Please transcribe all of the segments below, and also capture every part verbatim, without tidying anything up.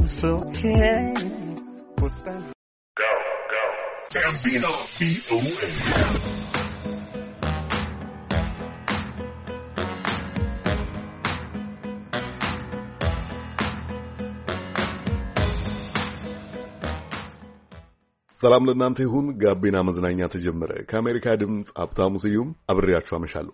it's okay. What's that? Go, go. Bambino B O A. ሰላም ለእናንተ ይሁን። ጋቢና መዝናኛ ተጀመረ። ከአሜሪካ ድምጽ ሀብታሙ ስዩም አብሬያችሁ አመሻለሁ።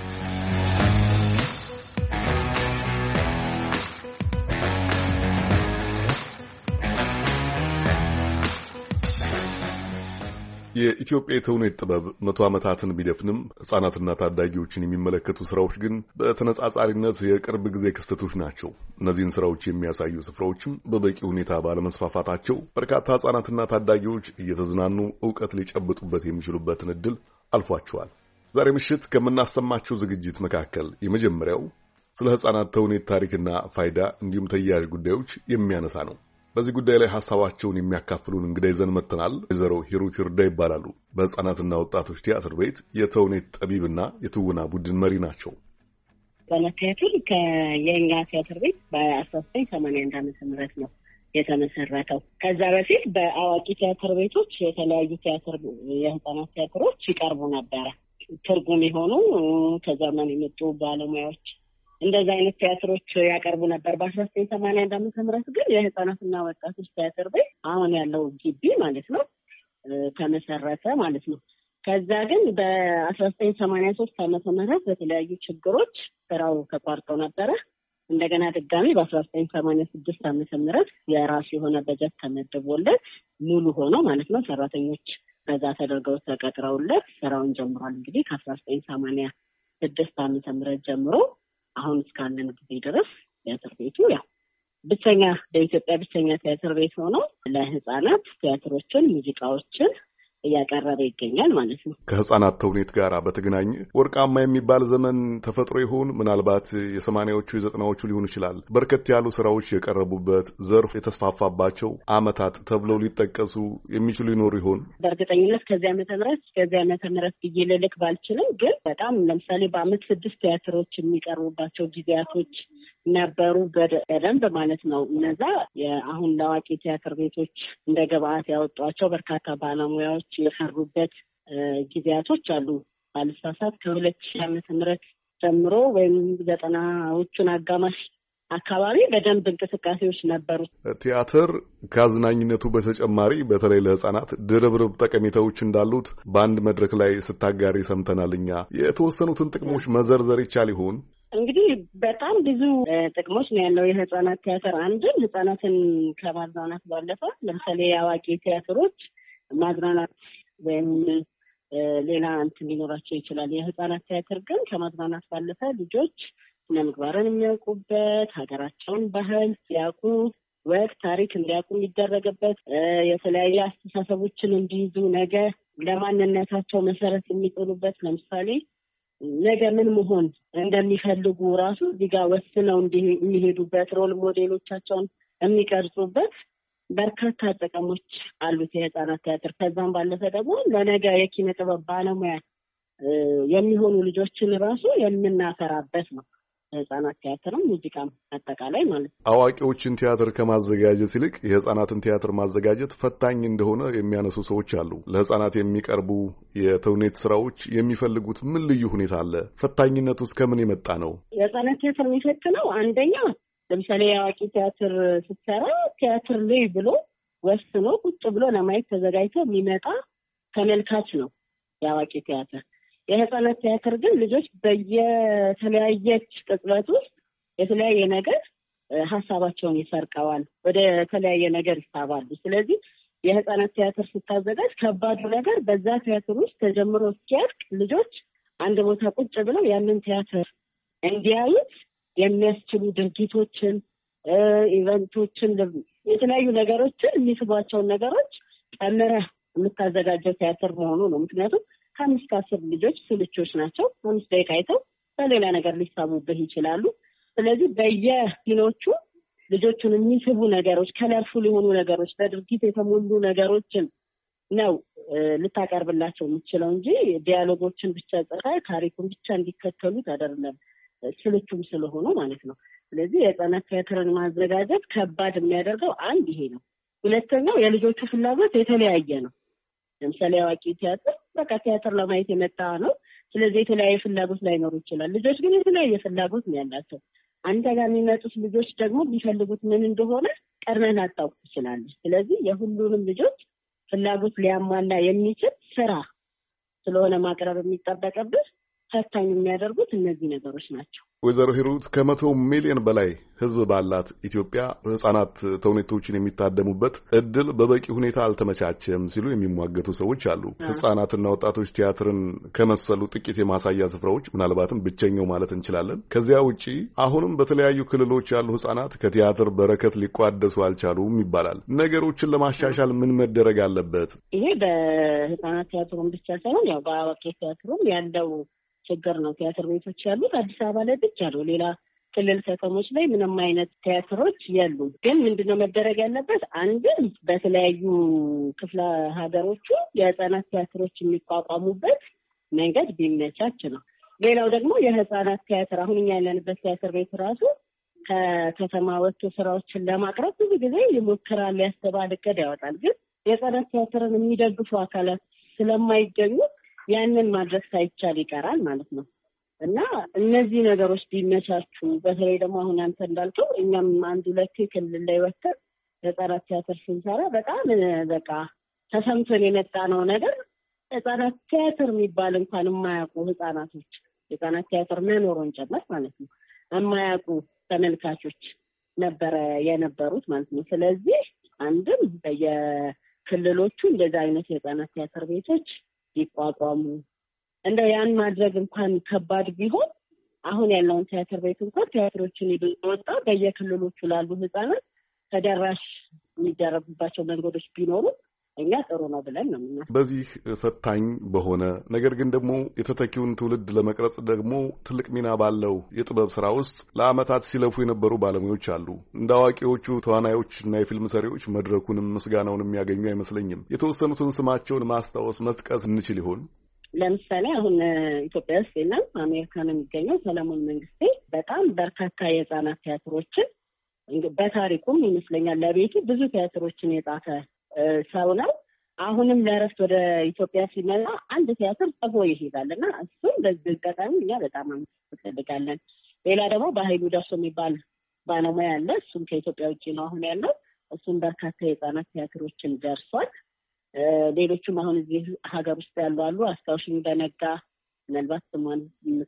የኢትዮጵያ የተውኔት ጥበብ መቶ ዓመታትን ቢደፍንም ሕፃናትና ታዳጊዎችን የሚመለከቱ ስራዎች ግን በተነጻጻሪነት የቅርብ ጊዜ ክስተቶች ናቸው። እነዚህን ስራዎች የሚያሳዩ ስፍራዎችም በበቂ ሁኔታ ባለመስፋፋታቸው በርካታ ሕፃናትና ታዳጊዎች እየተዝናኑ ዕውቀት ሊጨብጡበት የሚችሉበትን ዕድል አልፏቸዋል። ዛሬ ምሽት ከምናሰማቸው ዝግጅት መካከል የመጀመሪያው ስለ ሕፃናት ተውኔት ታሪክና ፋይዳ እንዲሁም ተያያዥ ጉዳዮች የሚያነሳ ነው። በዚህ ጉዳይ ላይ ሐሳባቸውን የሚያካፍሉን እንግዳ ይዘን መጥተናል። ወይዘሮ ሂሩት ይርዳ ይባላሉ። በሕፃናትና ወጣቶች ቲያትር ቤት የተውኔት ጠቢብና የትወና ቡድን መሪ ናቸው። በመካከል ከየኛ ቲያትር ቤት በአስራ ዘጠኝ ሰማንያ አንድ ዓመተ ምህረት ነው የተመሰረተው። ከዛ በፊት በአዋቂ ቲያትር ቤቶች የተለያዩ ቲያትር የሕፃናት ቲያትሮች ይቀርቡ ነበረ። ትርጉም የሆኑ ከዘመን የመጡ ባለሙያዎች እንደዛ አይነት ቲያትሮች ያቀርቡ ነበር። በአስራ ዘጠኝ ሰማንያ አንድ ዓመተ ምህረት ግን የሕፃናትና ወጣቶች ቲያትር ቤት አሁን ያለው ግቢ ማለት ነው ተመሰረተ ማለት ነው። ከዛ ግን በአስራ ዘጠኝ ሰማንያ ሶስት ዓመተ ምህረት በተለያዩ ችግሮች ስራው ተቋርጦ ነበረ። እንደገና ድጋሚ በአስራ ዘጠኝ ሰማንያ ስድስት ዓመተ ምህረት የራሱ የሆነ በጀት ተመድቦለት ሙሉ ሆኖ ማለት ነው ሰራተኞች በዛ ተደርገው ተቀጥረውለት ስራውን ጀምሯል። እንግዲህ ከአስራ ዘጠኝ ሰማንያ ስድስት ዓመተ ምህረት ጀምሮ አሁን እስካለን ጊዜ ድረስ ቲያትር ቤቱ ያው ብቸኛ በኢትዮጵያ ብቸኛ ቲያትር ቤት ሆኖ ለሕፃናት ቲያትሮችን፣ ሙዚቃዎችን እያቀረበ ይገኛል ማለት ነው። ከሕፃናት ተውኔት ጋር በተገናኘ ወርቃማ የሚባል ዘመን ተፈጥሮ ይሆን? ምናልባት የሰማንያዎቹ የዘጠናዎቹ ሊሆን ይችላል። በርከት ያሉ ስራዎች የቀረቡበት ዘርፍ የተስፋፋባቸው ዓመታት ተብለው ሊጠቀሱ የሚችሉ ይኖሩ ይሆን? በእርግጠኝነት ከዚህ ዓመተ ምህረት ከዚህ ዓመተ ምህረት ብዬ ልልክ ባልችልም ግን በጣም ለምሳሌ በአመት ስድስት ቲያትሮች የሚቀርቡባቸው ጊዜያቶች ነበሩ በደንብ ማለት ነው። እነዛ የአሁን ለአዋቂ ቲያትር ቤቶች እንደ ግብአት ያወጧቸው በርካታ ባለሙያዎች የሰሩበት ጊዜያቶች አሉ። ባልሳሳት ከሁለት ሺህ ዓመተ ምህረት ጀምሮ ወይም ዘጠናዎቹን አጋማሽ አካባቢ በደንብ እንቅስቃሴዎች ነበሩ። ቲያትር ከአዝናኝነቱ በተጨማሪ በተለይ ለሕፃናት ድርብርብ ጠቀሜታዎች እንዳሉት በአንድ መድረክ ላይ ስታጋሪ ሰምተናል። እኛ የተወሰኑትን ጥቅሞች መዘርዘር ይቻል ይሆን? እንግዲህ በጣም ብዙ ጥቅሞች ነው ያለው የሕፃናት ቲያትር። አንድም ሕፃናትን ከማዝናናት ባለፈ ለምሳሌ የአዋቂ ቲያትሮች ማዝናናት ወይም ሌላ እንትን ሊኖራቸው ይችላል። የሕፃናት ቲያትር ግን ከማዝናናት ባለፈ ልጆች ስነ ምግባርን የሚያውቁበት፣ ሀገራቸውን ባህል ሲያውቁ፣ ወግ ታሪክ እንዲያውቁ የሚደረግበት፣ የተለያየ አስተሳሰቦችን እንዲይዙ ነገ ለማንነታቸው መሰረት የሚጥሉበት ለምሳሌ ነገ ምን መሆን እንደሚፈልጉ ራሱ እዚህ ጋር ወስነው የሚሄዱበት ሮል ሞዴሎቻቸውን የሚቀርጹበት በርካታ ጥቅሞች አሉት የሕፃናት ቲያትር። ከዛም ባለፈ ደግሞ ለነገ የኪነ ጥበብ ባለሙያ የሚሆኑ ልጆችን ራሱ የምናፈራበት ነው ሕፃናት ቲያትርም ሙዚቃም አጠቃላይ ማለት ነው። አዋቂዎችን ቲያትር ከማዘጋጀት ይልቅ የሕፃናትን ቲያትር ማዘጋጀት ፈታኝ እንደሆነ የሚያነሱ ሰዎች አሉ። ለሕፃናት የሚቀርቡ የተውኔት ስራዎች የሚፈልጉት ምን ልዩ ሁኔታ አለ? ፈታኝነቱ እስከ ምን የመጣ ነው? የሕፃናት ቲያትር የሚፈትነው አንደኛ ለምሳሌ የአዋቂ ቲያትር ስትሰራ ቲያትር ላይ ብሎ ወስኖ ቁጭ ብሎ ለማየት ተዘጋጅቶ የሚመጣ ተመልካች ነው የአዋቂ ቲያትር። የሕፃናት ቲያትር ግን ልጆች በየተለያየች ቅጽበት ውስጥ የተለያየ ነገር ሀሳባቸውን ይሰርቀዋል፣ ወደ ተለያየ ነገር ይሳባሉ። ስለዚህ የሕፃናት ቲያትር ስታዘጋጅ ከባዱ ነገር በዛ ቲያትር ውስጥ ተጀምሮ እስኪያልቅ ልጆች አንድ ቦታ ቁጭ ብለው ያንን ቲያትር እንዲያዩት የሚያስችሉ ድርጊቶችን፣ ኢቨንቶችን፣ የተለያዩ ነገሮችን የሚስቧቸውን ነገሮች ጨምረህ የምታዘጋጀው ቲያትር መሆኑ ነው። ምክንያቱም ከአምስት ከአስር ልጆች ስልቾች ናቸው። አምስት ደቂቃ አይተው በሌላ ነገር ሊሳቡብህ ይችላሉ። ስለዚህ በየፊኖቹ ልጆቹን የሚስቡ ነገሮች፣ ከለርፉል የሆኑ ነገሮች፣ በድርጊት የተሞሉ ነገሮችን ነው ልታቀርብላቸው የምትችለው እንጂ ዲያሎጎችን ብቻ ጽፈህ ታሪኩን ብቻ እንዲከተሉት አይደለም። ስልቹም ስለሆኑ ማለት ነው። ስለዚህ የህፃናት ቲያትርን ማዘጋጀት ከባድ የሚያደርገው አንድ ይሄ ነው። ሁለተኛው የልጆቹ ፍላጎት የተለያየ ነው። ለምሳሌ አዋቂ ቲያትር በቃ ቲያትር ለማየት የመጣ ነው። ስለዚህ የተለያየ ፍላጎት ላይኖር ይችላል። ልጆች ግን የተለያየ ፍላጎት ነው ያላቸው። አንተ ጋር የሚመጡት ልጆች ደግሞ ቢፈልጉት ምን እንደሆነ ቀድመን አታውቅ ትችላለህ። ስለዚህ የሁሉንም ልጆች ፍላጎት ሊያሟላ የሚችል ስራ ስለሆነ ማቅረብ የሚጠበቅብህ ፈታኝ የሚያደርጉት እነዚህ ነገሮች ናቸው። ወይዘሮ ሂሩት ከመቶ ሚሊዮን በላይ ህዝብ ባላት ኢትዮጵያ ህጻናት ተውኔቶችን የሚታደሙበት እድል በበቂ ሁኔታ አልተመቻቸም ሲሉ የሚሟገቱ ሰዎች አሉ። ህጻናትና ወጣቶች ቲያትርን ከመሰሉ ጥቂት የማሳያ ስፍራዎች ምናልባትም ብቸኛው ማለት እንችላለን። ከዚያ ውጪ አሁንም በተለያዩ ክልሎች ያሉ ህጻናት ከቲያትር በረከት ሊቋደሱ አልቻሉም ይባላል። ነገሮችን ለማሻሻል ምን መደረግ አለበት? ይሄ በህጻናት ቲያትሩን ብቻ ሳይሆን ያው በአዋቂ ቲያትሩም ያለው ችግር ነው። ቲያትር ቤቶች ያሉት አዲስ አበባ ላይ ብቻ ነው። ሌላ ክልል ከተሞች ላይ ምንም አይነት ቲያትሮች የሉም። ግን ምንድነው መደረግ ያለበት? አንድም በተለያዩ ክፍለ ሀገሮቹ የህፃናት ቲያትሮች የሚቋቋሙበት መንገድ ቢመቻች ነው። ሌላው ደግሞ የህፃናት ቲያትር አሁን እኛ ያለንበት ቲያትር ቤት ራሱ ከከተማ ወጥቶ ስራዎችን ለማቅረብ ብዙ ጊዜ ይሞክራል፣ ያስተባል፣ እቅድ ያወጣል። ግን የህፃናት ቲያትርን የሚደግፉ አካላት ስለማይገኙ ያንን ማድረግ ሳይቻል ይቀራል ማለት ነው። እና እነዚህ ነገሮች ቢመቻቹ፣ በተለይ ደግሞ አሁን አንተ እንዳልከው እኛም አንድ ሁለት ክልል ላይ ወጥተን ህጻናት ቲያትር ስንሰራ በጣም በቃ ተሰምቶን የመጣ ነው ነገር ህጻናት ቲያትር የሚባል እንኳን የማያውቁ ህጻናቶች ህጻናት ቲያትር መኖሩን ጨምር ማለት ነው የማያውቁ ተመልካቾች ነበረ የነበሩት ማለት ነው። ስለዚህ አንድም በየክልሎቹ እንደዚህ አይነት የህጻናት ቲያትር ቤቶች ይቋቋሙ። እንደው ያን ማድረግ እንኳን ከባድ ቢሆን አሁን ያለውን ቲያትር ቤት እንኳን ቲያትሮችን ይወጣ በየክልሎቹ ላሉ ህጻናት ተደራሽ የሚደረጉባቸው መንገዶች ቢኖሩ እኛ ጥሩ ነው ብለን ነው ምናምን። በዚህ ፈታኝ በሆነ ነገር ግን ደግሞ የተተኪውን ትውልድ ለመቅረጽ ደግሞ ትልቅ ሚና ባለው የጥበብ ስራ ውስጥ ለአመታት ሲለፉ የነበሩ ባለሙያዎች አሉ። እንደ አዋቂዎቹ ተዋናዮችና የፊልም ሰሪዎች መድረኩንም ምስጋናውን የሚያገኙ አይመስለኝም። የተወሰኑትን ስማቸውን ማስታወስ መስጥቀስ እንችል ይሆን? ለምሳሌ አሁን ኢትዮጵያ ውስጥ የለም፣ አሜሪካ ነው የሚገኘው ሰለሞን መንግስቴ በጣም በርካታ የህፃናት ቲያትሮችን በታሪኩም ይመስለኛል ለቤቱ ብዙ ቲያትሮችን የጻፈ ሰው ነው። አሁንም ለእረፍት ወደ ኢትዮጵያ ሲመጣ አንድ ቲያትር ጽፎ ይሄዳል እና እሱም በዚህ አጋጣሚ እኛ በጣም እንፈልጋለን። ሌላ ደግሞ በኃይሉ ደርሶ የሚባል ባለሙያ አለ። እሱም ከኢትዮጵያ ውጭ ነው አሁን ያለው። እሱም በርካታ የህፃናት ቲያትሮችን ደርሷል። ሌሎቹም አሁን እዚህ ሀገር ውስጥ ያሉ አሉ። አስታውሽኝ በነጋ ምናልባት ስሟን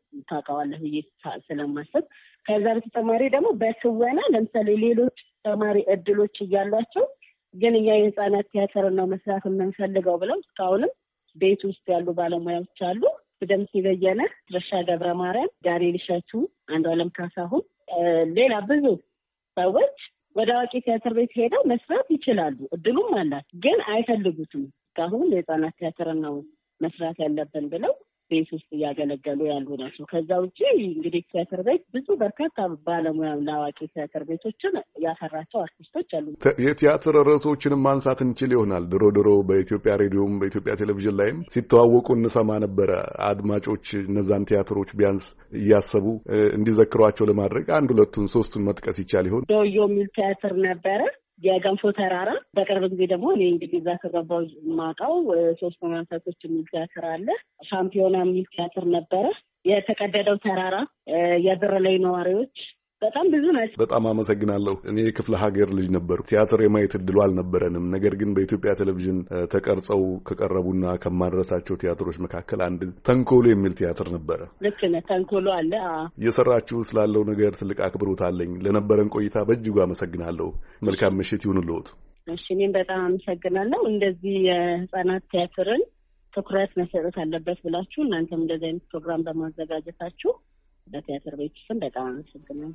ታውቃዋለህ ብዬ ስለማስብ። ከዛ በተጨማሪ ደግሞ በትወና ለምሳሌ ሌሎች ተማሪ እድሎች እያሏቸው ግን እኛ የህፃናት ቲያትርን ነው መስራት የምንፈልገው ብለው እስካሁንም ቤት ውስጥ ያሉ ባለሙያዎች አሉ። ደምሴ በየነ፣ ረሻ ገብረ ማርያም፣ ዳንኤል እሸቱ፣ አንዱዓለም ካሳሁን፣ ሌላ ብዙ ሰዎች ወደ አዋቂ ቲያትር ቤት ሄደው መስራት ይችላሉ። እድሉም አላት፣ ግን አይፈልጉትም። እስካሁን የህፃናት ቲያትርን ነው መስራት ያለብን ብለው ቤት ውስጥ እያገለገሉ ያሉ ናቸው። ከዛ ውጭ እንግዲህ ቲያትር ቤት ብዙ በርካታ ባለሙያ ለአዋቂ ቲያትር ቤቶችን ያፈራቸው አርቲስቶች አሉ። የቲያትር ርዕሶችንም ማንሳት እንችል ይሆናል። ድሮ ድሮ በኢትዮጵያ ሬዲዮም በኢትዮጵያ ቴሌቪዥን ላይም ሲተዋወቁ እንሰማ ነበረ። አድማጮች እነዛን ቲያትሮች ቢያንስ እያሰቡ እንዲዘክሯቸው ለማድረግ አንድ ሁለቱን ሶስቱን መጥቀስ ይቻል ይሆን? ዶዮ የሚል ቲያትር ነበረ። የገንፎ ተራራ በቅርብ ጊዜ ደግሞ እኔ እንግዲህ እዛ ከገባሁ የማውቀው ሶስት መንፈሶች የሚል ቲያትር አለ። ሻምፒዮና የሚል ቲያትር ነበረ። የተቀደደው ተራራ፣ የብር ላይ ነዋሪዎች፣ በጣም ብዙ ናቸው። በጣም አመሰግናለሁ። እኔ የክፍለ ሀገር ልጅ ነበርኩ። ቲያትር የማየት እድሉ አልነበረንም። ነገር ግን በኢትዮጵያ ቴሌቪዥን ተቀርጸው ከቀረቡና ከማድረሳቸው ቲያትሮች መካከል አንድ ተንኮሎ የሚል ቲያትር ነበረ። ልክ ነህ፣ ተንኮሎ አለ። እየሰራችሁ ስላለው ነገር ትልቅ አክብሮት አለኝ። ለነበረን ቆይታ በእጅጉ አመሰግናለሁ። መልካም ምሽት ይሁንልዎት። እሺ፣ እኔም በጣም አመሰግናለሁ። እንደዚህ የህፃናት ቲያትርን ትኩረት መሰጠት አለበት ብላችሁ እናንተም እንደዚህ አይነት ፕሮግራም በማዘጋጀታችሁ በቲያትር ቤት ስም በጣም አመሰግናለሁ።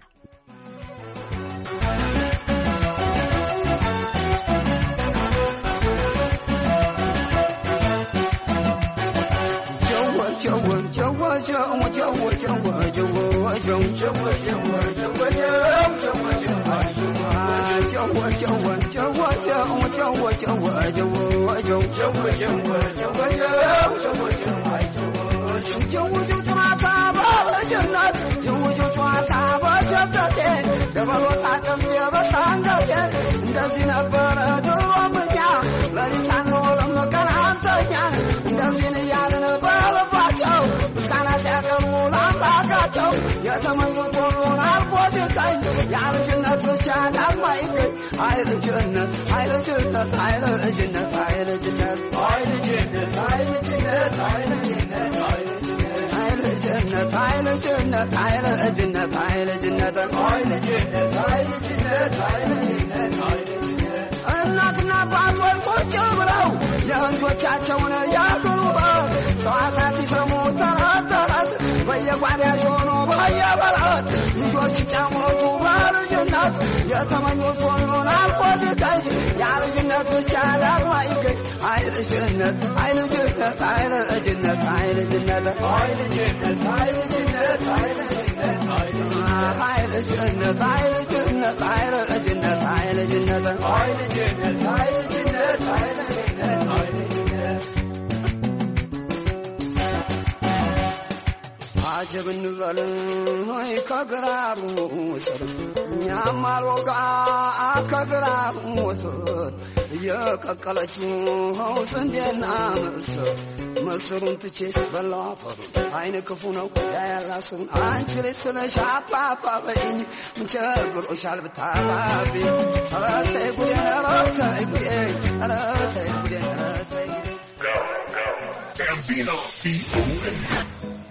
Yo, yo, yo, የበሎታ ቀም የበሳንጋየ እንደዚህ ነበረ ድሮምኛ ለሪታን ነው ለመቀናንተኛ እንደዚህ ያለን ባለባቸው ምስጋና ሲያቀርቡ ለአምላካቸው የተመኙት ሁሉን አልፎ ሲገኝ ያልጅነት ብቻ ዳግማ ይገኝ አይልጅነት አይልጅነት አይልጅነት አይልጅነት አይልጅነት አይልጅነት አይልጅነት አይልጅነት አይልጅነት አይልጅነት አይልጅነት አይልጅነት አይልጅነት አይልጅነት እናትና አባቶች ቁጭ ብለው የወንዶቻቸውን ያገሩበት ጨዋታ ሲሰሙ ተረት ተረት በየጓዳሽ ሆኖ በየበረት ልጆች ጫሞቹ በልጅነት የተመኙት ሁሉን አልፎ ሲገኝ ያልጅነት ብቻ ዳግማ ይገኝ አይልጅነት አይልጅነት አይልጅነት አይልጅነት አይልጅነት አይልጅነት አይልጅነት አይልጅነት አይልጅነት አይልጅነት አይልጅነት አይልጅነት አይልጅነት አይልጅነት አይልጅነት አጀብ እንበል ሆይ ከግራሩ ስር እኛማል ወጋ ከግራሩ ስር እየቀቀለችው ስንዴና ምስር ምስሩን ትቼ በላው አፈሩ አይነ ክፉ ነው ያያላሱን አንቺ ልጅ ስለሽ አባባ በይኝ ምን ቸግሮሻል ብታባቢ ኧረ ተይ ጉዴ ኧረ ተይ ጉዴ ኧረ ተይ ጉዴ ኧረ ተይ Gambino B O A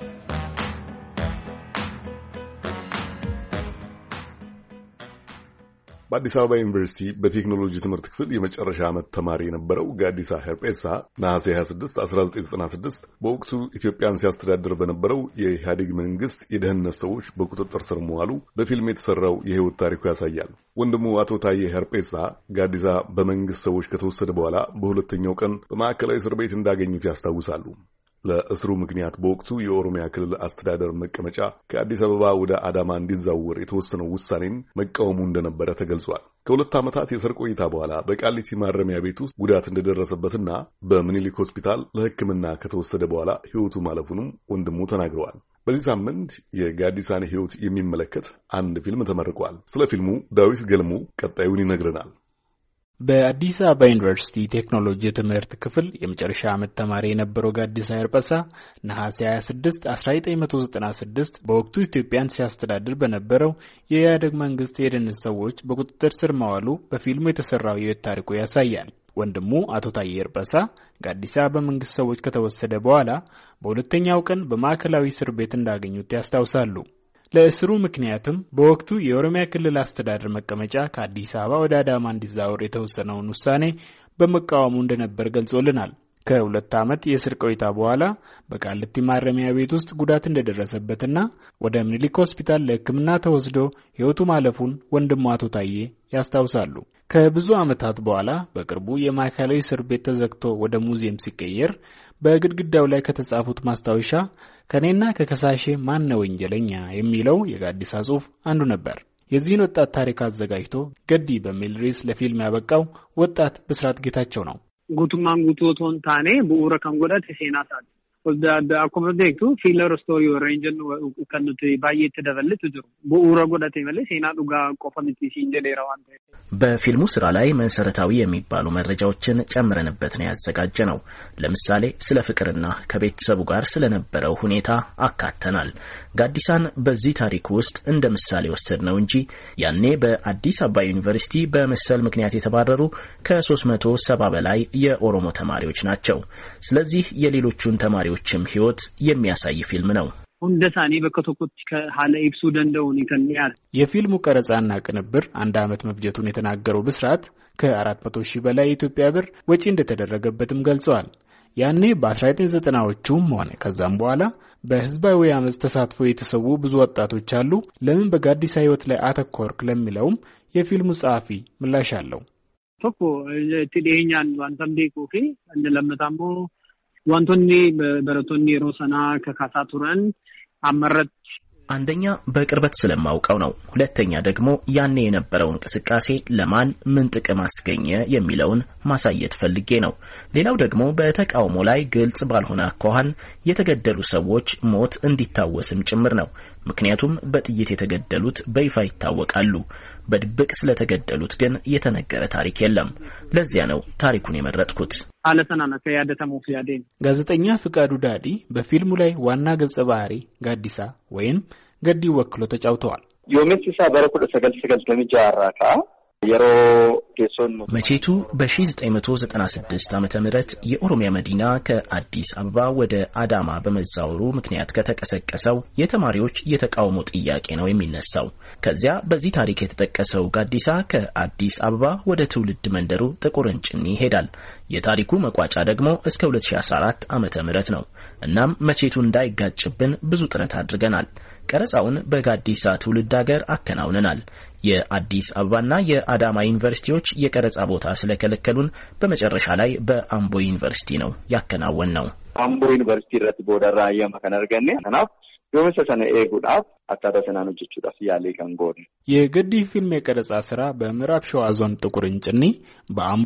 በአዲስ አበባ ዩኒቨርሲቲ በቴክኖሎጂ ትምህርት ክፍል የመጨረሻ ዓመት ተማሪ የነበረው ጋዲሳ ሄርጴሳ ነሐሴ ሃያ ስድስት አስራ ዘጠኝ ዘጠና ስድስት በወቅቱ ኢትዮጵያን ሲያስተዳድር በነበረው የኢህአዴግ መንግስት የደህንነት ሰዎች በቁጥጥር ስር መዋሉ በፊልም የተሰራው የህይወት ታሪኩ ያሳያል። ወንድሙ አቶ ታዬ ሄርጴሳ ጋዲሳ በመንግስት ሰዎች ከተወሰደ በኋላ በሁለተኛው ቀን በማዕከላዊ እስር ቤት እንዳገኙት ያስታውሳሉ። ለእስሩ ምክንያት በወቅቱ የኦሮሚያ ክልል አስተዳደር መቀመጫ ከአዲስ አበባ ወደ አዳማ እንዲዛወር የተወሰነው ውሳኔን መቃወሙ እንደነበረ ተገልጿል። ከሁለት ዓመታት የእስር ቆይታ በኋላ በቃሊቲ ማረሚያ ቤት ውስጥ ጉዳት እንደደረሰበትና በምኒልክ ሆስፒታል ለሕክምና ከተወሰደ በኋላ ሕይወቱ ማለፉንም ወንድሙ ተናግረዋል። በዚህ ሳምንት የጋዲሳን ሕይወት የሚመለከት አንድ ፊልም ተመርቋል። ስለ ፊልሙ ዳዊት ገልሞ ቀጣዩን ይነግረናል። በአዲስ አበባ ዩኒቨርሲቲ ቴክኖሎጂ ትምህርት ክፍል የመጨረሻ ዓመት ተማሪ የነበረው ጋዲሳ ሄርጴሳ ነሐሴ ሃያ ስድስት አስራ ዘጠኝ ዘጠና ስድስት በወቅቱ ኢትዮጵያን ሲያስተዳድር በነበረው የኢህአዴግ መንግስት የደህንነት ሰዎች በቁጥጥር ስር መዋሉ በፊልሙ የተሰራው የህይወት ታሪኩ ያሳያል። ወንድሙ አቶ ታዬ ሄርጴሳ ጋዲሳ በመንግስት ሰዎች ከተወሰደ በኋላ በሁለተኛው ቀን በማዕከላዊ እስር ቤት እንዳገኙት ያስታውሳሉ። ለእስሩ ምክንያትም በወቅቱ የኦሮሚያ ክልል አስተዳደር መቀመጫ ከአዲስ አበባ ወደ አዳማ እንዲዛወር የተወሰነውን ውሳኔ በመቃወሙ እንደነበር ገልጾልናል። ከሁለት ዓመት የእስር ቆይታ በኋላ በቃሊቲ ማረሚያ ቤት ውስጥ ጉዳት እንደደረሰበትና ወደ ምኒልክ ሆስፒታል ለሕክምና ተወስዶ ሕይወቱ ማለፉን ወንድሙ አቶ ታዬ ያስታውሳሉ። ከብዙ ዓመታት በኋላ በቅርቡ የማዕከላዊ እስር ቤት ተዘግቶ ወደ ሙዚየም ሲቀየር በግድግዳው ላይ ከተጻፉት ማስታወሻ ከኔና ከከሳሼ ማን ነው ወንጀለኛ የሚለው የጋዲሳ ጽሑፍ አንዱ ነበር። የዚህን ወጣት ታሪክ አዘጋጅቶ ገዲ በሚል ርዕስ ለፊልም ያበቃው ወጣት ብስራት ጌታቸው ነው። ጉቱማን ጉቱቶን ታኔ ቡኡረ ከንጎዳት ሴናታል ወደ አኮመ ዴክቱ ፊለር ስቶሪ ኦሬንጅን ከነቱ ባየት ተደበልት ጅሩ ቡኡረ ጎዳት ይመለስ ሴና ዱጋ ቆፈንቲ ሲንጀሌራው አንተ በፊልሙ ስራ ላይ መሰረታዊ የሚባሉ መረጃዎችን ጨምረንበት ነው ያዘጋጀነው። ለምሳሌ ስለ ፍቅርና ከቤተሰቡ ጋር ስለነበረው ሁኔታ አካተናል። ጋዲሳን በዚህ ታሪክ ውስጥ እንደ ምሳሌ ወሰድነው እንጂ ያኔ በአዲስ አበባ ዩኒቨርሲቲ በመሰል ምክንያት የተባረሩ ከሶስት መቶ ሰባ በላይ የኦሮሞ ተማሪዎች ናቸው። ስለዚህ የሌሎቹን ተማሪዎችም ህይወት የሚያሳይ ፊልም ነው። ሁንደሳኔ በከተኮት ከሐለ ኢብሱ ደንደውን ይከንያል። የፊልሙ ቀረጻና ቅንብር አንድ አመት መፍጀቱን የተናገረው ብስራት ከአራት መቶ ሺህ በላይ የኢትዮጵያ ብር ወጪ እንደተደረገበትም ገልጸዋል። ያኔ በ19 ዘጠናዎቹም ሆነ ከዛም በኋላ በህዝባዊ አመጽ ተሳትፎ የተሰዉ ብዙ ወጣቶች አሉ። ለምን በጋዲሳ ህይወት ላይ አተኮርክ ለሚለውም የፊልሙ ጸሐፊ ምላሽ አለው። ቶኮ ትዴኛን ዋንተም ዴኮፊ እንደለመታሞ ዋንቶኒ በረቶኒ ሮሰና ከካሳቱረን አመረት አንደኛ በቅርበት ስለማውቀው ነው። ሁለተኛ ደግሞ ያኔ የነበረው እንቅስቃሴ ለማን ምን ጥቅም አስገኘ የሚለውን ማሳየት ፈልጌ ነው። ሌላው ደግሞ በተቃውሞ ላይ ግልጽ ባልሆነ አኳኋን የተገደሉ ሰዎች ሞት እንዲታወስም ጭምር ነው። ምክንያቱም በጥይት የተገደሉት በይፋ ይታወቃሉ። በድብቅ ስለተገደሉት ግን የተነገረ ታሪክ የለም። ለዚያ ነው ታሪኩን የመረጥኩት። አለተናና ከያደተሙ ያዴን ጋዜጠኛ ፍቃዱ ዳዲ በፊልሙ ላይ ዋና ገጸ ባህሪ ጋዲሳ ወይም ገዲ ወክሎ ተጫውተዋል። ዮሜሲሳ በረኩደ ሰገል ሰገል ለሚጃራካ የሮ ጌሶን መቼቱ በ1996 ዓመተ ምህረት የኦሮሚያ መዲና ከአዲስ አበባ ወደ አዳማ በመዛወሩ ምክንያት ከተቀሰቀሰው የተማሪዎች የተቃውሞ ጥያቄ ነው የሚነሳው። ከዚያ በዚህ ታሪክ የተጠቀሰው ጋዲሳ ከአዲስ አበባ ወደ ትውልድ መንደሩ ጥቁር እንጭኒ ይሄዳል። የታሪኩ መቋጫ ደግሞ እስከ ሁለት ሺህ አስራ አራት ዓመተ ምህረት ነው። እናም መቼቱ እንዳይጋጭብን ብዙ ጥረት አድርገናል። ቀረጻውን በጋዲሳ ትውልድ ሀገር አከናውነናል። የአዲስ አበባና የአዳማ ዩኒቨርሲቲዎች የቀረጻ ቦታ ስለከለከሉን በመጨረሻ ላይ በአምቦ ዩኒቨርሲቲ ነው ያከናወነው። አምቦ ዩኒቨርሲቲ ረት ቦደራ የመከነርገኔ ተናፍ የመሰሰነ ኤጉዳፍ አታዳሰናኑ ጅቹዳፍ ያለ ከንጎር የገዲ ፊልም የቀረጻ ስራ በምዕራብ ሸዋ ዞን ጥቁር እንጭኒ፣ በአምቦ፣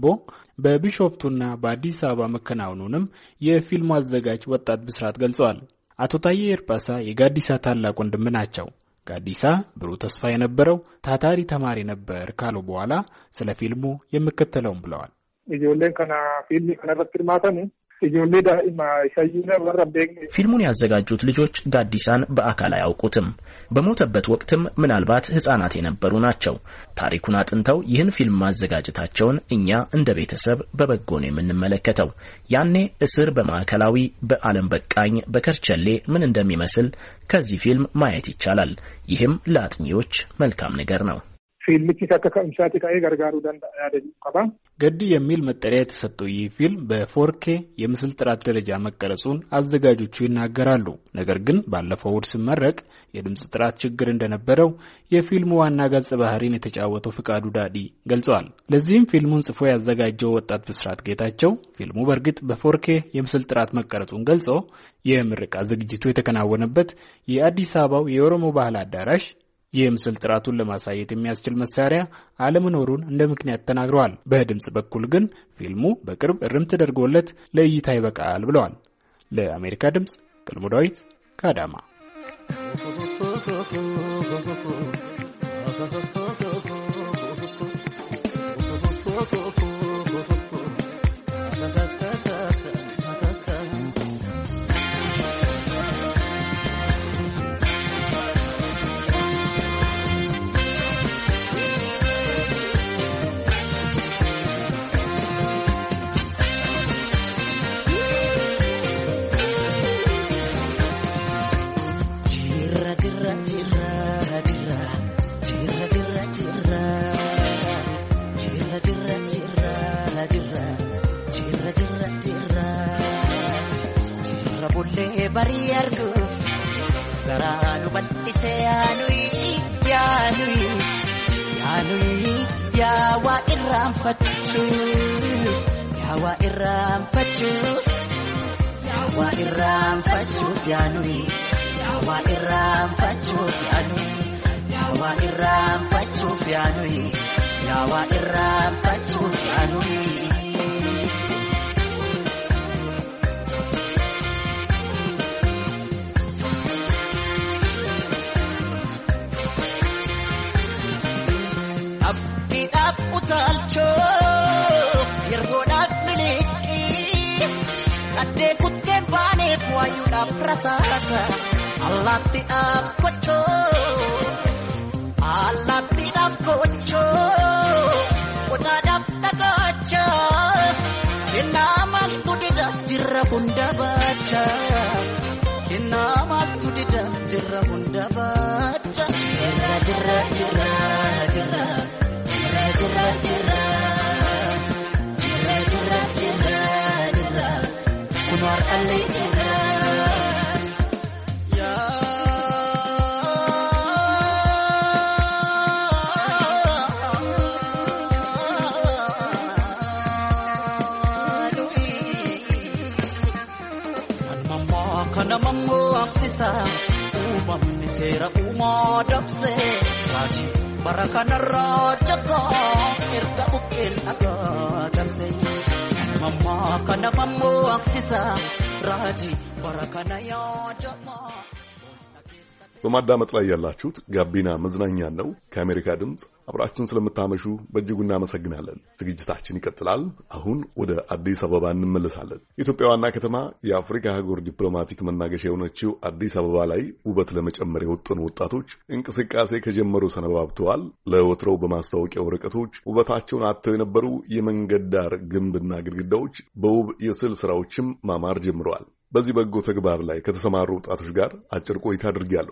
በቢሾፍቱና በአዲስ አበባ መከናወኑንም የፊልሙ አዘጋጅ ወጣት ብስራት ገልጸዋል። አቶ ታዬ ኤርጳሳ የጋዲሳ ታላቅ ወንድም ናቸው። ጋዲሳ ብሩህ ተስፋ የነበረው ታታሪ ተማሪ ነበር ካሉ በኋላ ስለ ፊልሙ የሚከተለውን ብለዋል። ኢጆሌን ከና ፊልም ከነረት ፍርማተን ኢጆሌ ዳኢማ ይሳይነ ወረበግ ፊልሙን ያዘጋጁት ልጆች ጋዲሳን በአካል አያውቁትም። በሞተበት ወቅትም ምናልባት ህፃናት የነበሩ ናቸው። ታሪኩን አጥንተው ይህን ፊልም ማዘጋጀታቸውን እኛ እንደ ቤተሰብ በበጎ ነው የምንመለከተው። ያኔ እስር በማዕከላዊ፣ በአለም በቃኝ፣ በከርቸሌ ምን እንደሚመስል ከዚህ ፊልም ማየት ይቻላል። ይህም ለአጥኚዎች መልካም ነገር ነው። ፊልምቲ ተከከምሳቲ ካይ ጋርጋሩ ደንዳ ያደኝ ቀባ ገዲ የሚል መጠሪያ የተሰጠው ይህ ፊልም በፎር ኬ የምስል ጥራት ደረጃ መቀረጹን አዘጋጆቹ ይናገራሉ። ነገር ግን ባለፈው እሁድ ሲመረቅ የድምጽ ጥራት ችግር እንደነበረው የፊልሙ ዋና ገጸ ባህሪን የተጫወተው ፍቃዱ ዳዲ ገልጸዋል። ለዚህም ፊልሙን ጽፎ ያዘጋጀው ወጣት ብስራት ጌታቸው ፊልሙ በእርግጥ በፎር ኬ የምስል ጥራት መቀረጹን ገልጾ የምርቃት ዝግጅቱ የተከናወነበት የአዲስ አበባው የኦሮሞ ባህል አዳራሽ የምስል ጥራቱን ለማሳየት የሚያስችል መሳሪያ አለመኖሩን እንደ ምክንያት ተናግረዋል። በድምጽ በኩል ግን ፊልሙ በቅርብ እርምት ተደርጎለት ለእይታ ይበቃል ብለዋል። ለአሜሪካ ድምጽ ገልሞ ዳዊት ከአዳማ። bari argu garanu balise yanui yanui yanui ya wa iram fachu ya wa iram fachu ya wa iram fachu yanui ya wa iram fachu yanui ya wa iram fachu yanui ya wa iram fachu yanui utalcho yergodak miliki ade kutte bane fwayuda prasasa allati apkocho allati apkocho otada tagacha inamal tudida jirra bunda bacha inamal tudida jirra bunda bacha jirra jirra jirra jirra Jira jira jira jira jira jira kunwar alle jira ya mama kana mammo aksisa uumamni seera uumaa dabsee raajii bara kanarraa jakaa erga buqqeen dhagaa cabsee mammaa kana mammoo aksisa raajii bara kana yaadamaa. በማዳመጥ ላይ ያላችሁት ጋቢና መዝናኛ ነው ከአሜሪካ ድምጽ። አብራችሁን ስለምታመሹ በእጅጉ እናመሰግናለን። ዝግጅታችን ይቀጥላል። አሁን ወደ አዲስ አበባ እንመለሳለን። ኢትዮጵያ ዋና ከተማ የአፍሪካ አህጉር ዲፕሎማቲክ መናገሻ የሆነችው አዲስ አበባ ላይ ውበት ለመጨመር የወጠኑ ወጣቶች እንቅስቃሴ ከጀመሩ ሰነባብተዋል። ለወትሮው በማስታወቂያ ወረቀቶች ውበታቸውን አጥተው የነበሩ የመንገድ ዳር ግንብና ግድግዳዎች በውብ የስዕል ስራዎችም ማማር ጀምረዋል። በዚህ በጎ ተግባር ላይ ከተሰማሩ ወጣቶች ጋር አጭር ቆይታ አድርጌያለሁ።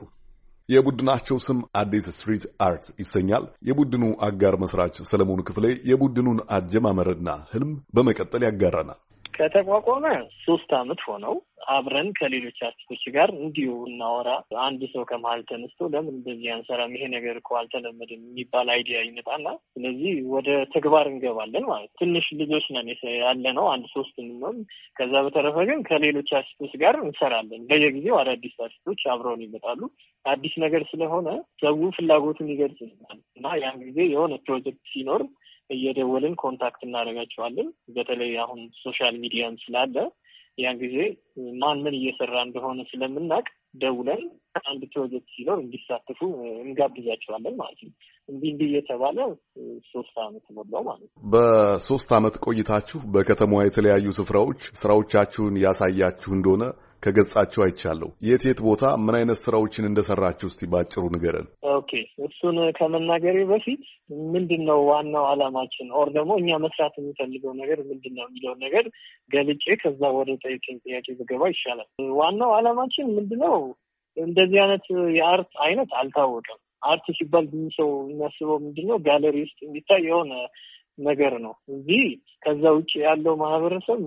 የቡድናቸው ስም አዲስ ስትሪት አርት ይሰኛል። የቡድኑ አጋር መስራች ሰለሞን ክፍሌ የቡድኑን አጀማመርና ህልም በመቀጠል ያጋራናል። ከተቋቋመ ሶስት አመት ሆነው አብረን ከሌሎች አርቲስቶች ጋር እንዲሁ እናወራ። አንድ ሰው ከመሀል ተነስቶ ለምን እንደዚህ አንሰራም፣ ይሄ ነገር እኮ አልተለመደም የሚባል አይዲያ ይመጣና ስለዚህ ወደ ተግባር እንገባለን ማለት ነው። ትንሽ ልጆች ነን ያለ ነው አንድ ሶስት ነው። ከዛ በተረፈ ግን ከሌሎች አርቲስቶች ጋር እንሰራለን። በየጊዜው አዳዲስ አርቲስቶች አብረውን ይመጣሉ። አዲስ ነገር ስለሆነ ሰው ፍላጎቱን ይገልጽልናል እና ያን ጊዜ የሆነ ፕሮጀክት ሲኖር እየደወልን ኮንታክት እናደርጋቸዋለን። በተለይ አሁን ሶሻል ሚዲያም ስላለ ያን ጊዜ ማን ምን እየሰራ እንደሆነ ስለምናውቅ ደውለን አንድ ፕሮጀክት ሲኖር እንዲሳተፉ እንጋብዛቸዋለን ማለት ነው። እንዲህ እንዲህ እየተባለ ሶስት አመት ሞላው ማለት ነው። በሶስት አመት ቆይታችሁ በከተማዋ የተለያዩ ስፍራዎች ስራዎቻችሁን ያሳያችሁ እንደሆነ ከገጻችሁ አይቻለሁ። የት የት ቦታ ምን አይነት ስራዎችን እንደሰራችሁ እስቲ ባጭሩ ንገረን። ኦኬ፣ እሱን ከመናገሬ በፊት ምንድነው ዋናው አላማችን ኦር ደግሞ እኛ መስራት የሚፈልገው ነገር ምንድነው የሚለው ነገር ገልጬ ከዛ ወደ ጠይቄን ጥያቄ ብገባ ይሻላል። ዋናው አላማችን ምንድነው? እንደዚህ አይነት የአርት አይነት አልታወቀም። አርት ሲባል ብዙ ሰው የሚያስበው ምንድነው ጋለሪ ውስጥ የሚታይ የሆነ ነገር ነው እንጂ ከዛ ውጭ ያለው ማህበረሰብ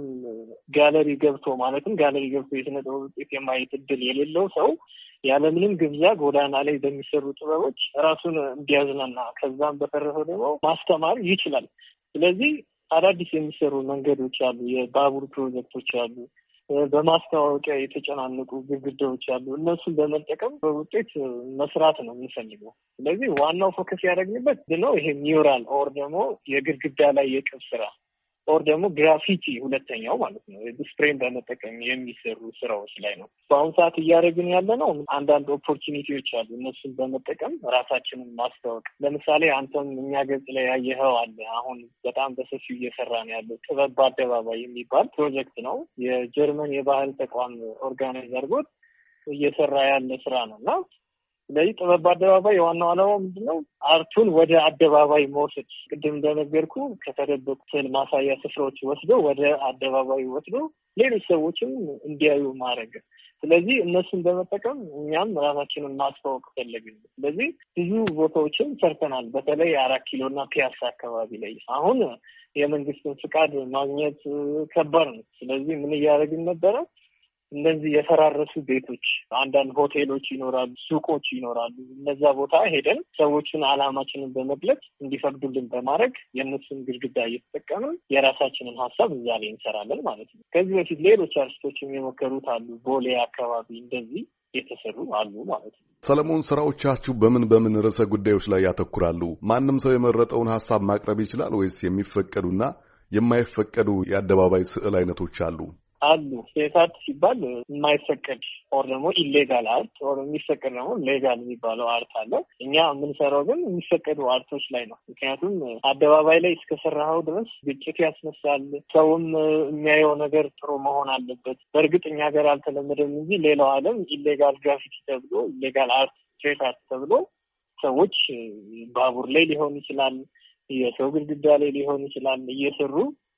ጋለሪ ገብቶ ማለትም ጋለሪ ገብቶ የስነ ጥበብ ውጤት የማየት እድል የሌለው ሰው ያለምንም ግብዣ ጎዳና ላይ በሚሰሩ ጥበቦች ራሱን እንዲያዝናና ከዛም በተረፈ ደግሞ ማስተማር ይችላል። ስለዚህ አዳዲስ የሚሰሩ መንገዶች አሉ፣ የባቡር ፕሮጀክቶች አሉ፣ በማስታወቂያ የተጨናነቁ ግድግዳዎች አሉ። እነሱን በመጠቀም በውጤት መስራት ነው የምንፈልገው። ስለዚህ ዋናው ፎከስ ያደረግንበት ነው ይሄ ሚውራል ኦር ደግሞ የግድግዳ ላይ የቅብ ስራ ኦር ደግሞ ግራፊቲ ሁለተኛው ማለት ነው። ስፕሬን በመጠቀም የሚሰሩ ስራዎች ላይ ነው በአሁኑ ሰዓት እያደረግን ያለ ነው። አንዳንድ ኦፖርቹኒቲዎች አሉ፣ እነሱን በመጠቀም ራሳችንን ማስታወቅ። ለምሳሌ አንተም እኛ ገጽ ላይ ያየኸው አለ። አሁን በጣም በሰፊው እየሰራ ነው ያለው ጥበብ በአደባባይ የሚባል ፕሮጀክት ነው። የጀርመን የባህል ተቋም ኦርጋናይዝ አድርጎት እየሰራ ያለ ስራ ነው እና ስለዚህ ጥበብ በአደባባይ የዋናው ዓላማው ምንድነው? አርቱን ወደ አደባባይ መውሰድ። ቅድም እንደነገርኩ ከተደበቁ ስዕል ማሳያ ስፍራዎች ወስዶ ወደ አደባባይ ወስዶ ሌሎች ሰዎችም እንዲያዩ ማድረግ። ስለዚህ እነሱን በመጠቀም እኛም ራሳችንን ማስተዋወቅ ፈለግን። ስለዚህ ብዙ ቦታዎችን ሰርተናል። በተለይ አራት ኪሎና ፒያሳ አካባቢ ላይ አሁን የመንግስትን ፍቃድ ማግኘት ከባድ ነው። ስለዚህ ምን እያደረግን ነበረ? እንደዚህ የፈራረሱ ቤቶች፣ አንዳንድ ሆቴሎች ይኖራሉ፣ ሱቆች ይኖራሉ። እነዛ ቦታ ሄደን ሰዎችን አላማችንን በመግለጽ እንዲፈቅዱልን በማድረግ የእነሱን ግድግዳ እየተጠቀምን የራሳችንን ሀሳብ እዛ ላይ እንሰራለን ማለት ነው። ከዚህ በፊት ሌሎች አርቲስቶችም የሞከሩት አሉ። ቦሌ አካባቢ እንደዚህ የተሰሩ አሉ ማለት ነው። ሰለሞን፣ ስራዎቻችሁ በምን በምን ርዕሰ ጉዳዮች ላይ ያተኩራሉ? ማንም ሰው የመረጠውን ሀሳብ ማቅረብ ይችላል ወይስ የሚፈቀዱና የማይፈቀዱ የአደባባይ ስዕል አይነቶች አሉ? አሉ። ሴት አርት ሲባል የማይፈቀድ ኦር ደግሞ ኢሌጋል አርት ኦር የሚፈቀድ ደግሞ ሌጋል የሚባለው አርት አለ። እኛ የምንሰራው ግን የሚፈቀዱ አርቶች ላይ ነው። ምክንያቱም አደባባይ ላይ እስከሰራኸው ድረስ ግጭት ያስነሳል። ሰውም የሚያየው ነገር ጥሩ መሆን አለበት። በእርግጥ እኛ ሀገር አልተለመደም እንጂ ሌላው ዓለም ኢሌጋል ግራፊቲ ተብሎ ኢሌጋል አርት ስትሬት አርት ተብሎ ሰዎች ባቡር ላይ ሊሆን ይችላል፣ የሰው ግድግዳ ላይ ሊሆን ይችላል እየሰሩ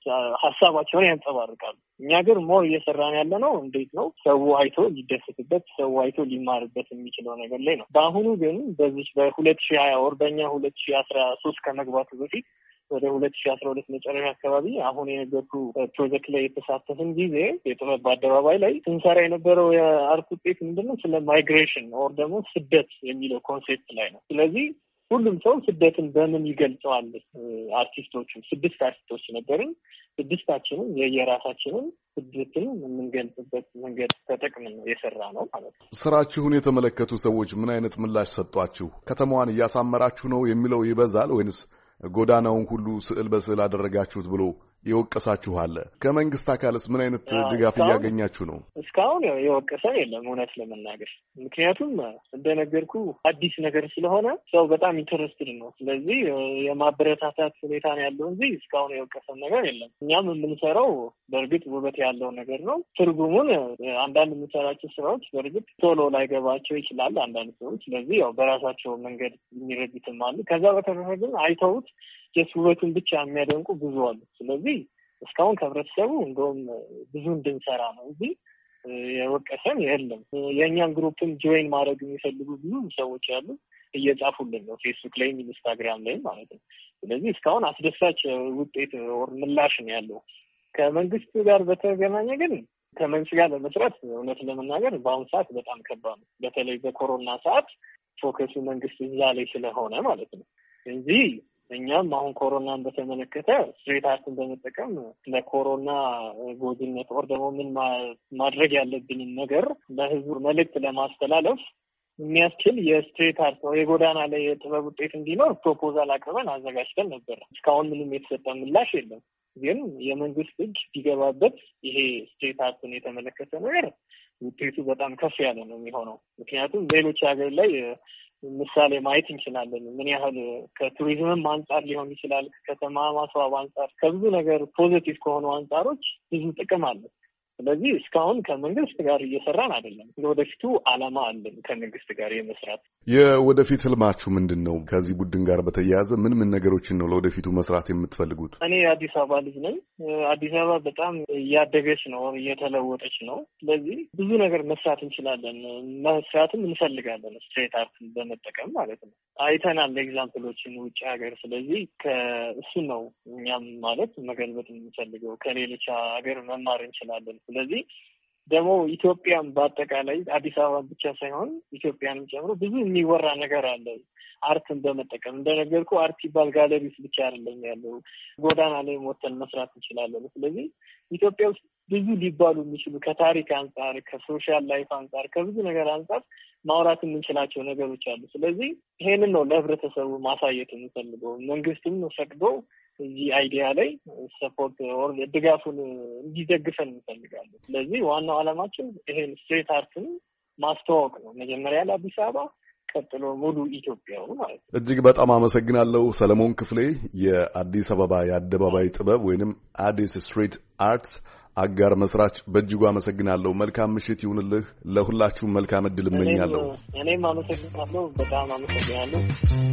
ሀሳባቸውን ያንጸባርቃሉ። እኛ ግን ሞር እየሰራን ያለ ነው እንዴት ነው ሰው አይቶ ሊደሰትበት ሰው አይቶ ሊማርበት የሚችለው ነገር ላይ ነው። በአሁኑ ግን በዚህ በሁለት ሺህ ሀያ ወር በእኛ ሁለት ሺህ አስራ ሶስት ከመግባቱ በፊት ወደ ሁለት ሺህ አስራ ሁለት መጨረሻ አካባቢ አሁን የነገርኩ ፕሮጀክት ላይ የተሳተፍን ጊዜ የጥበብ በአደባባይ ላይ ስንሰራ የነበረው የአርት ውጤት ምንድነው? ስለ ማይግሬሽን ኦር ደግሞ ስደት የሚለው ኮንሴፕት ላይ ነው። ስለዚህ ሁሉም ሰው ስደትን በምን ይገልጸዋል? አርቲስቶቹ ስድስት አርቲስቶች ነበርን። ስድስታችንም የየራሳችንን ስደትን የምንገልጽበት መንገድ ተጠቅመን ነው የሰራ ነው ማለት ነው። ስራችሁን የተመለከቱ ሰዎች ምን አይነት ምላሽ ሰጧችሁ? ከተማዋን እያሳመራችሁ ነው የሚለው ይበዛል ወይንስ ጎዳናውን ሁሉ ስዕል በስዕል አደረጋችሁት ብሎ ይወቀሳችሁ አለ? ከመንግስት አካልስ ምን አይነት ድጋፍ እያገኛችሁ ነው? እስካሁን የወቀሰን የለም እውነት ለመናገር ምክንያቱም እንደነገርኩ አዲስ ነገር ስለሆነ ሰው በጣም ኢንተረስትድ ነው። ስለዚህ የማበረታታት ሁኔታ ነው ያለው እንጂ እስካሁን የወቀሰን ነገር የለም። እኛም የምንሰራው በእርግጥ ውበት ያለው ነገር ነው። ትርጉሙን አንዳንድ የምንሰራቸው ስራዎች በእርግጥ ቶሎ ላይገባቸው ይችላል አንዳንድ ሰዎች። ስለዚህ ያው በራሳቸው መንገድ የሚረዱትም አሉ። ከዛ በተረፈ ግን አይተውት ጀስ ውበቱን ብቻ የሚያደንቁ ብዙ አሉ። ስለዚህ እስካሁን ከህብረተሰቡ እንደውም ብዙ እንድንሰራ ነው እንጂ የወቀሰን የለም። የእኛን ግሩፕን ጆይን ማድረግ የሚፈልጉ ብዙ ሰዎች አሉ፣ እየጻፉልን ነው ፌስቡክ ላይ ኢንስታግራም ላይ ማለት ነው። ስለዚህ እስካሁን አስደሳች ውጤት ወር ምላሽ ነው ያለው። ከመንግስት ጋር በተገናኘ ግን ከመንግስት ጋር ለመስራት እውነት ለመናገር በአሁኑ ሰዓት በጣም ከባድ ነው። በተለይ በኮሮና ሰዓት ፎከሱ መንግስት እዛ ላይ ስለሆነ ማለት ነው እንጂ እኛም አሁን ኮሮናን በተመለከተ ስትሬት አርትን በመጠቀም ለኮሮና ጎጂነት ወር ደግሞ ምን ማድረግ ያለብንን ነገር ለህዝቡ መልእክት ለማስተላለፍ የሚያስችል የስትሬት አርት ነው የጎዳና ላይ የጥበብ ውጤት እንዲኖር ፕሮፖዛል አቅርበን አዘጋጅተን ነበር። እስካሁን ምንም የተሰጠ ምላሽ የለም። ግን የመንግስት እጅ ቢገባበት ይሄ ስትሬት አርትን የተመለከተ ነገር ውጤቱ በጣም ከፍ ያለ ነው የሚሆነው። ምክንያቱም ሌሎች ሀገር ላይ ምሳሌ ማየት እንችላለን። ምን ያህል ከቱሪዝምም አንጻር ሊሆን ይችላል፣ ከተማ ማስዋብ አንጻር፣ ከብዙ ነገር ፖዚቲቭ ከሆኑ አንጻሮች ብዙ ጥቅም አለ። ስለዚህ እስካሁን ከመንግስት ጋር እየሰራን አይደለም። ለወደፊቱ አላማ አለን ከመንግስት ጋር የመስራት። የወደፊት ህልማችሁ ምንድን ነው? ከዚህ ቡድን ጋር በተያያዘ ምን ምን ነገሮችን ነው ለወደፊቱ መስራት የምትፈልጉት? እኔ የአዲስ አበባ ልጅ ነኝ። አዲስ አበባ በጣም እያደገች ነው፣ እየተለወጠች ነው። ስለዚህ ብዙ ነገር መስራት እንችላለን፣ መስራትም እንፈልጋለን። ስትሬት አርትን በመጠቀም ማለት ነው። አይተናል ኤግዛምፕሎችን ውጭ ሀገር። ስለዚህ ከእሱ ነው እኛም ማለት መገልበጥ የምንፈልገው። ከሌሎች ሀገር መማር እንችላለን። ስለዚህ ደግሞ ኢትዮጵያን በአጠቃላይ አዲስ አበባ ብቻ ሳይሆን ኢትዮጵያንም ጨምሮ ብዙ የሚወራ ነገር አለ። አርትን በመጠቀም እንደነገርኩ አርት ይባል ጋለሪስ ብቻ አይደለም ያለው፣ ጎዳና ላይ ወጥተን መስራት እንችላለን። ስለዚህ ኢትዮጵያ ውስጥ ብዙ ሊባሉ የሚችሉ ከታሪክ አንጻር፣ ከሶሻል ላይፍ አንጻር፣ ከብዙ ነገር አንጻር ማውራት የምንችላቸው ነገሮች አሉ። ስለዚህ ይሄንን ነው ለህብረተሰቡ ማሳየት የምንፈልገው። መንግስትም ፈቅዶ እዚህ አይዲያ ላይ ሰፖርት ኦር ድጋፉን እንዲደግፈን እንፈልጋለን። ስለዚህ ዋናው ዓላማችን ይሄን ስትሬት አርትን ማስተዋወቅ ነው። መጀመሪያ ለአዲስ አበባ፣ ቀጥሎ ሙሉ ኢትዮጵያው ማለት ነው። እጅግ በጣም አመሰግናለሁ። ሰለሞን ክፍሌ የአዲስ አበባ የአደባባይ ጥበብ ወይንም አዲስ ስትሪት አርትስ አጋር መስራች፣ በእጅጉ አመሰግናለሁ። መልካም ምሽት ይሁንልህ። ለሁላችሁም መልካም እድል እመኛለሁ። እኔም አመሰግናለሁ። በጣም አመሰግናለሁ።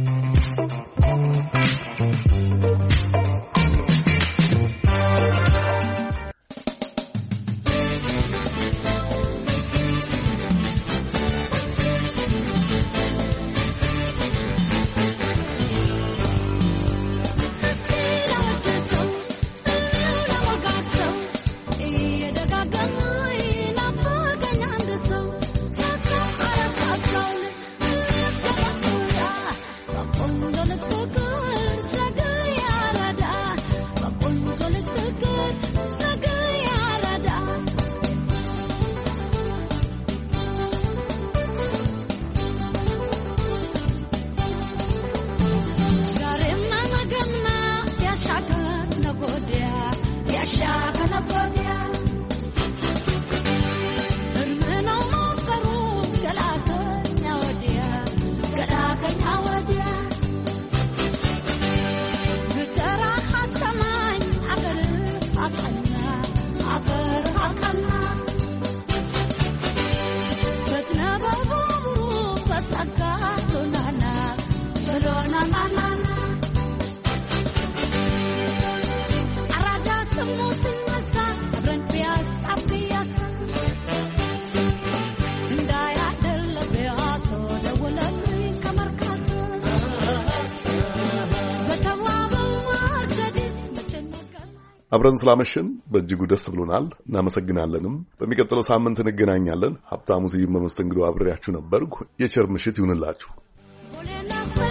አብረን ስላመሸን በእጅጉ ደስ ብሎናል። እናመሰግናለንም። በሚቀጥለው ሳምንት እንገናኛለን። ሀብታሙ ስዩም በመስተንግዶ አብሬያችሁ ነበርኩ። የቸር ምሽት ይሁንላችሁ።